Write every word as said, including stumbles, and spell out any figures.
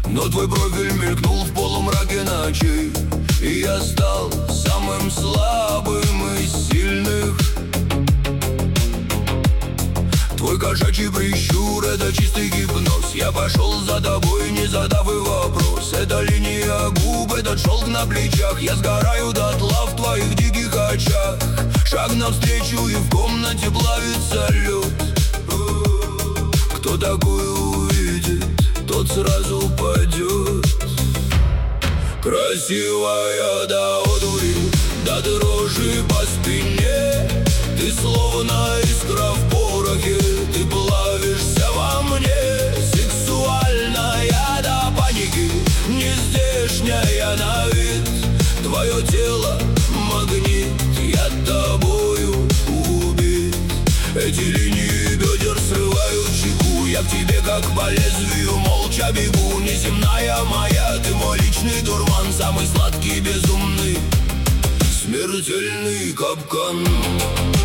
но твой профиль мелькнул в полумраке ночей, и я стал самым слабым из сильных. Твой кошачий прищур — это чистый гипноз. Я пошел за тобой, не задав и вопрос. Это линия губ, этот шелк на плечах. Я сгораю дотла в твоих диких очах. Шаг навстречу, и в комнате плавится лед. Кто такое увидит, тот сразу упадет. Красивая до одури, до дрожи по спине. Ты словно искра в порохе, ты плавишься во мне. Сексуальная до паники, не здешняя на вид. Твое тело магнит, я тобою убит. Эти линии бедер срывают чеку. Я к тебе как по лезвию молча бегу. Неземная моя, ты мой личный дурман. Самый сладкий, безумный, смертельный капкан.